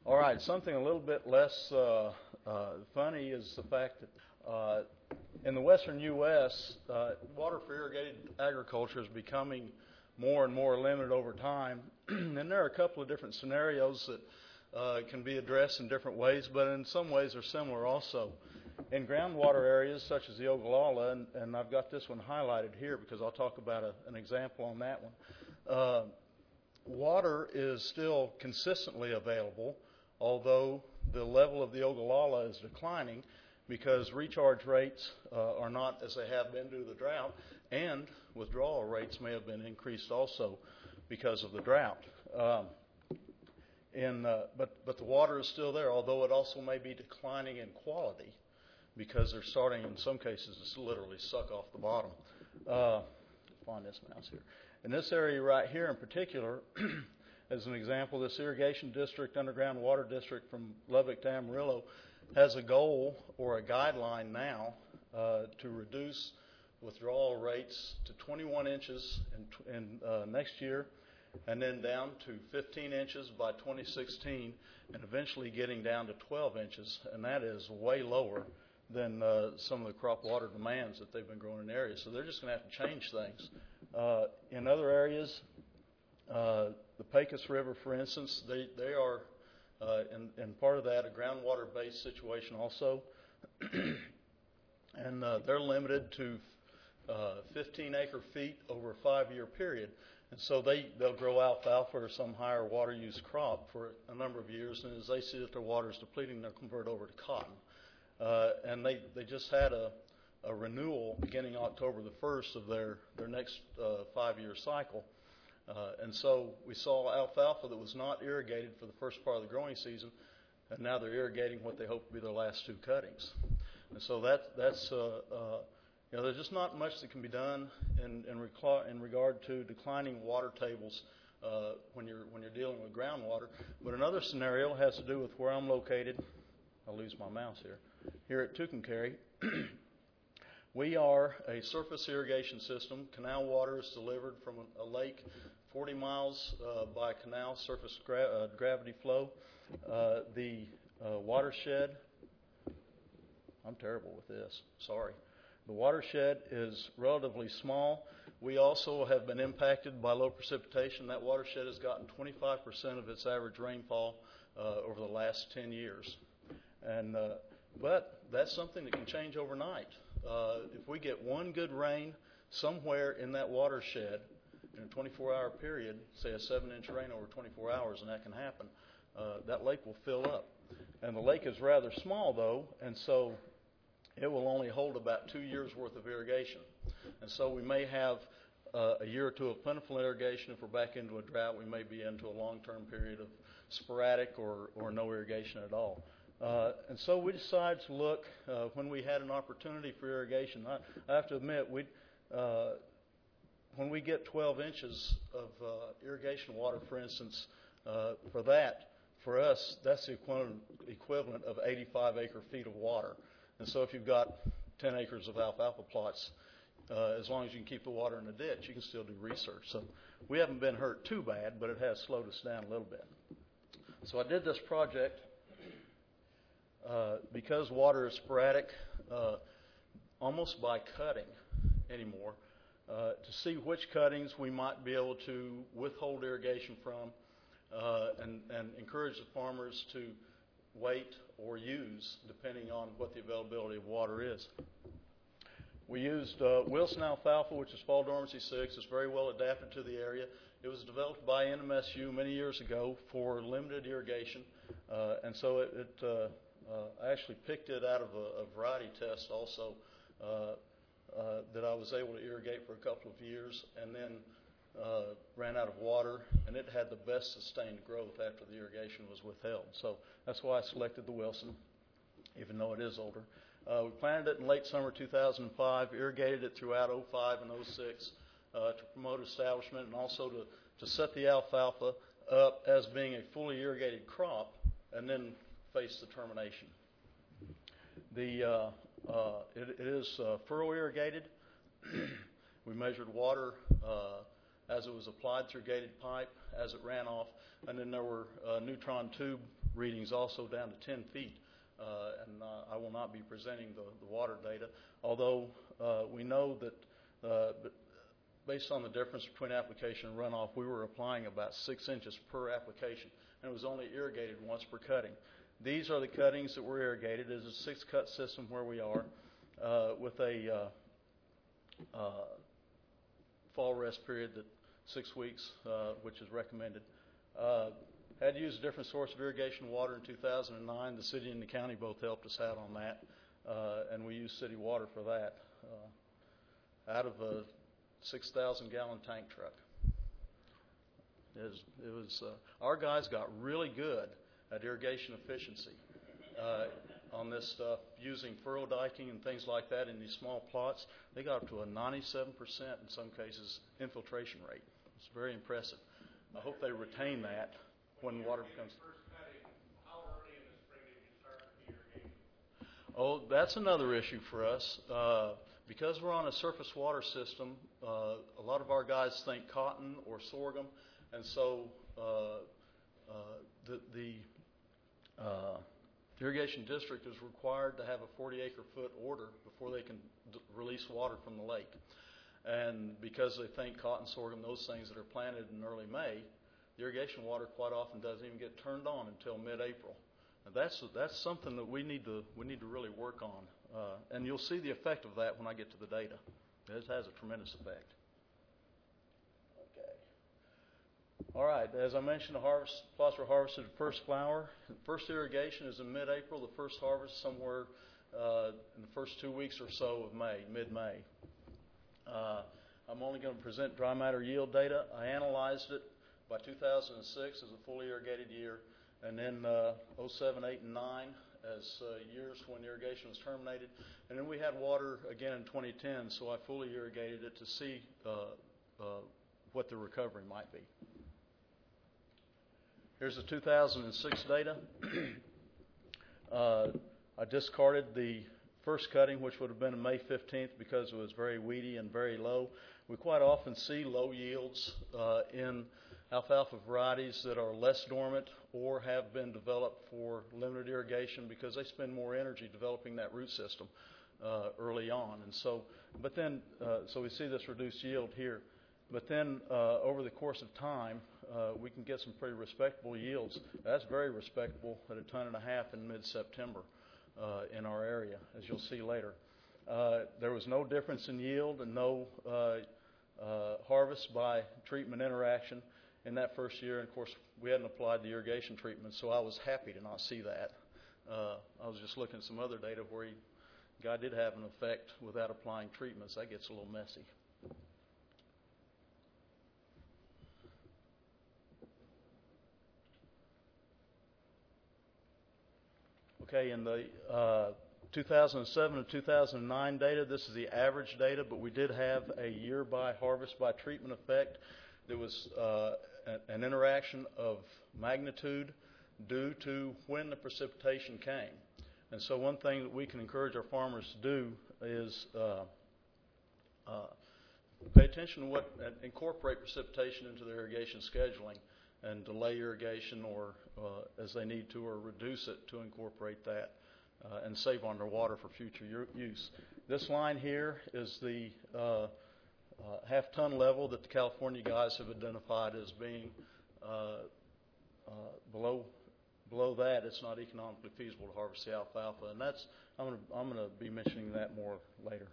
All right, something a little bit less funny is the fact that in the western U.S., water for irrigated agriculture is becoming more and more limited over time. And there are a couple of different scenarios that can be addressed in different ways, but in some ways they're similar also. In groundwater areas such as the Ogallala, and I've got this one highlighted here because I'll talk about an example on that one. Water is still consistently available, although the level of the Ogallala is declining because recharge rates are not as they have been due to the drought, and withdrawal rates may have been increased also because of the drought. But the water is still there, although it also may be declining in quality because they're starting, in some cases, to literally suck off the bottom. Find this mouse here. In this area right here in particular, as an example, this irrigation district, underground water district from Lubbock to Amarillo, has a goal or a guideline now to reduce withdrawal rates to 21 inches in next year, and then down to 15 inches by 2016, and eventually getting down to 12 inches, and that is way lower than some of the crop water demands that they've been growing in areas. So they're just going to have to change things. In other areas, the Pecos River, for instance, they are in part of that a groundwater-based situation also, and they're limited to 15 acre-feet over a 5-year period. And so they'll grow alfalfa or some higher water use crop for a number of years, and as they see that their water is depleting, they'll convert over to cotton. And they just had a renewal beginning October the 1st of their next 5-year cycle. And so we saw alfalfa that was not irrigated for the first part of the growing season, and now they're irrigating what they hope to be their last 2 cuttings. And so that's there's just not much that can be done in regard to declining water tables when you're dealing with groundwater. But another scenario has to do with where I'm located. I'll lose my mouse here. Here at Tucumcari, we are a surface irrigation system. Canal water is delivered from a lake 40 miles by canal surface gravity flow. The watershed, I'm terrible with this, sorry. The watershed is relatively small. We also have been impacted by low precipitation. That watershed has gotten 25% of its average rainfall over the last 10 years. And but that's something that can change overnight. If we get one good rain somewhere in that watershed in a 24-hour period, say a 7-inch rain over 24 hours, and that can happen, that lake will fill up. And the lake is rather small, though, and so it will only hold about 2 years' worth of irrigation. And so we may have a year or two of plentiful irrigation. If we're back into a drought, we may be into a long-term period of sporadic or no irrigation at all. And so we decided to look when we had an opportunity for irrigation. I have to admit, when we get 12 inches of irrigation water, for instance, for us, that's the equivalent of 85 acre-feet of water. And so if you've got 10 acres of alfalfa plots, as long as you can keep the water in the ditch, you can still do research. So we haven't been hurt too bad, but it has slowed us down a little bit. So I did this project because water is sporadic, almost by cutting anymore, to see which cuttings we might be able to withhold irrigation from and encourage the farmers to wait or use depending on what the availability of water is. We used Wilson alfalfa, which is fall dormancy 6. It's very well adapted to the area. It was developed by NMSU many years ago for limited irrigation, and so I actually picked it out of a variety test also that I was able to irrigate for a couple of years, and then ran out of water, and it had the best sustained growth after the irrigation was withheld. So that's why I selected the Wilson, even though it is older. We planted it in late summer 2005, irrigated it throughout 05 and 06 to promote establishment and also to set the alfalfa up as being a fully irrigated crop and then face the termination. It is furrow irrigated. We measured water as it was applied through gated pipe, as it ran off, and then there were neutron tube readings also down to 10 feet. I will not be presenting the water data, although we know that based on the difference between application and runoff, we were applying about 6 inches per application, and it was only irrigated once per cutting. These are the cuttings that were irrigated. It is a 6-cut system where we are with a fall rest period that 6 weeks, which is recommended. Had to use a different source of irrigation water in 2009. The city and the county both helped us out on that, and we used city water for that out of a 6,000-gallon tank truck. Our guys got really good at irrigation efficiency on this stuff, using furrow diking and things like that in these small plots. They got up to a 97% in some cases infiltration rate. It's very impressive. I hope they retain that when water becomes. How early in the spring did you start the irrigation? Oh, that's another issue for us. Because we're on a surface water system, a lot of our guys think cotton or sorghum, and so the irrigation district is required to have a 40-acre-foot order before they can release water from the lake. And because they think cotton, sorghum, those things that are planted in early May, the irrigation water quite often doesn't even get turned on until mid-April. That's something that we need to really work on, and you'll see the effect of that when I get to the data. It has a tremendous effect. Okay. All right. As I mentioned, the plots were harvested at first flower. The first irrigation is in mid-April. The first harvest somewhere in the first 2 weeks or so of May, mid-May. I'm only going to present dry matter yield data. I analyzed it by 2006 as a fully irrigated year, and then 07, 8, and 9 as years when irrigation was terminated. And then we had water again in 2010, so I fully irrigated it to see what the recovery might be. Here's the 2006 data. I discarded the first cutting, which would have been on May 15th, because it was very weedy and very low. We quite often see low yields in alfalfa varieties that are less dormant or have been developed for limited irrigation because they spend more energy developing that root system early on. And so, so we see this reduced yield here. But then over the course of time, we can get some pretty respectable yields. That's very respectable at 1.5 tons in mid-September in our area, as you'll see later. There was no difference in yield and no harvest by treatment interaction in that first year. And of course, we hadn't applied the irrigation treatment, so I was happy to not see that. I was just looking at some other data where guy did have an effect without applying treatments. That gets a little messy. Okay, in the 2007 and 2009 data, this is the average data, but we did have a year by harvest by treatment effect. There was an interaction of magnitude due to when the precipitation came. And so one thing that we can encourage our farmers to do is pay attention to incorporate precipitation into their irrigation scheduling and delay irrigation or as they need to, or reduce it to incorporate that and save on their water for future use. This line here is the half-ton level that the California guys have identified as being below that. It's not economically feasible to harvest the alfalfa, and that's I'm going to be mentioning that more later.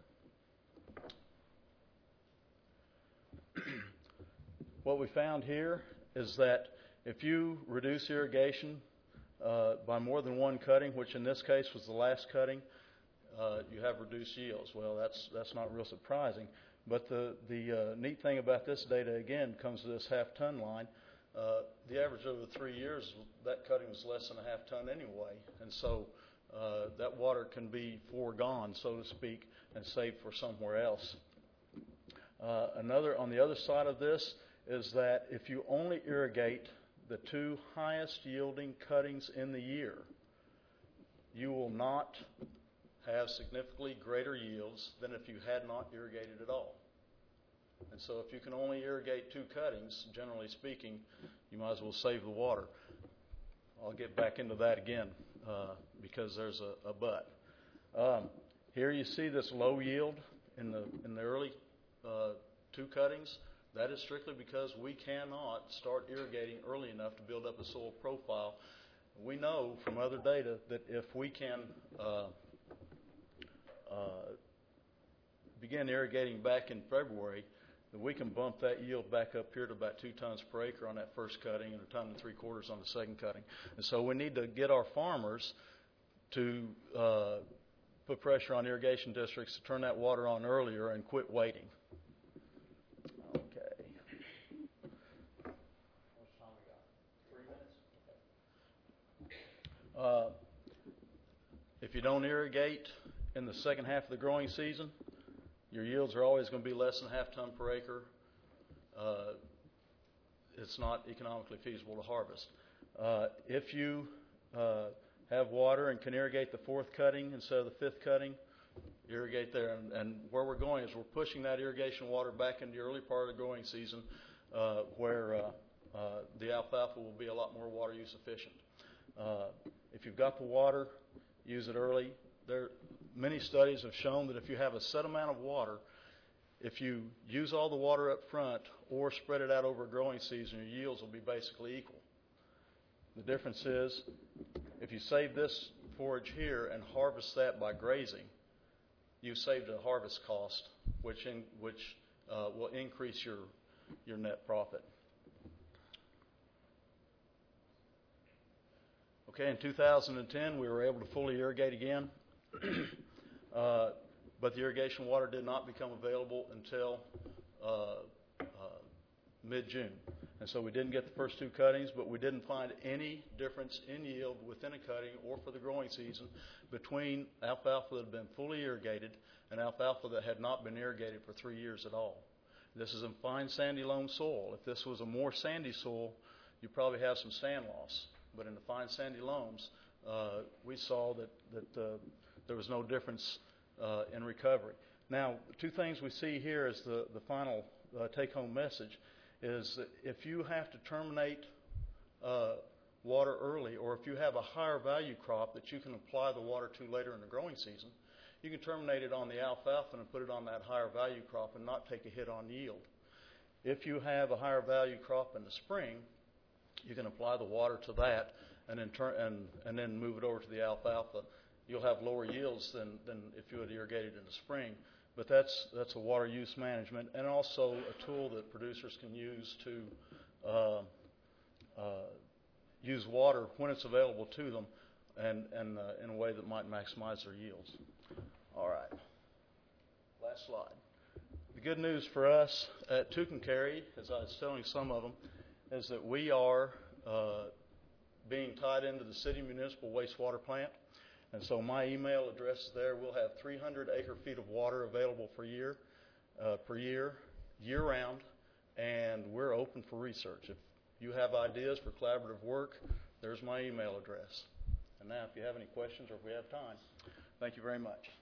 What we found here is that if you reduce irrigation by more than one cutting, which in this case was the last cutting, you have reduced yields. Well, that's not real surprising. But the neat thing about this data, again, comes to this half-ton line. The average over 3 years, that cutting was less than a half-ton anyway. And so that water can be foregone, so to speak, and saved for somewhere else. On the other side of this is that if you only irrigate the 2 highest yielding cuttings in the year, you will not have significantly greater yields than if you had not irrigated at all. And so if you can only irrigate 2 cuttings, generally speaking, you might as well save the water. I'll get back into that again because there's a but. Here you see this low yield in the early two cuttings. That is strictly because we cannot start irrigating early enough to build up a soil profile. We know from other data that if we can begin irrigating back in February, that we can bump that yield back up here to about 2 tons per acre on that first cutting and 1 3/4 tons on the second cutting. And so we need to get our farmers to put pressure on irrigation districts to turn that water on earlier and quit waiting. Okay. What's time we got? 3 minutes? If you don't irrigate in the second half of the growing season, your yields are always going to be less than 0.5 ton per acre. It's not economically feasible to harvest. If you have water and can irrigate the 4th cutting instead of the 5th cutting, irrigate there. And where we're going is we're pushing that irrigation water back into the early part of the growing season where the alfalfa will be a lot more water use efficient. If you've got the water, use it early. Many studies have shown that if you have a set amount of water, if you use all the water up front or spread it out over a growing season, your yields will be basically equal. The difference is if you save this forage here and harvest that by grazing, you've saved a harvest cost, which will increase your net profit. Okay, in 2010, we were able to fully irrigate again. But the irrigation water did not become available until mid-June. And so we didn't get the first 2 cuttings, but we didn't find any difference in yield within a cutting or for the growing season between alfalfa that had been fully irrigated and alfalfa that had not been irrigated for 3 years at all. This is in fine sandy loam soil. If this was a more sandy soil, you probably have some stand loss. But in the fine sandy loams, we saw that there was no difference in recovery. Now, 2 things we see here as the final take-home message is that if you have to terminate water early, or if you have a higher value crop that you can apply the water to later in the growing season, you can terminate it on the alfalfa and put it on that higher value crop and not take a hit on yield. If you have a higher value crop in the spring, you can apply the water to that and then move it over to the alfalfa. You'll have lower yields than if you had irrigated in the spring, but that's a water use management and also a tool that producers can use to use water when it's available to them and in a way that might maximize their yields. All right, last slide. The good news for us at Tucumcari, as I was telling some of them, is that we are being tied into the city municipal wastewater plant. And so my email address is there. We'll have 300 acre-feet of water available per year, year-round, and we're open for research. If you have ideas for collaborative work, there's my email address. And now if you have any questions or if we have time, thank you very much.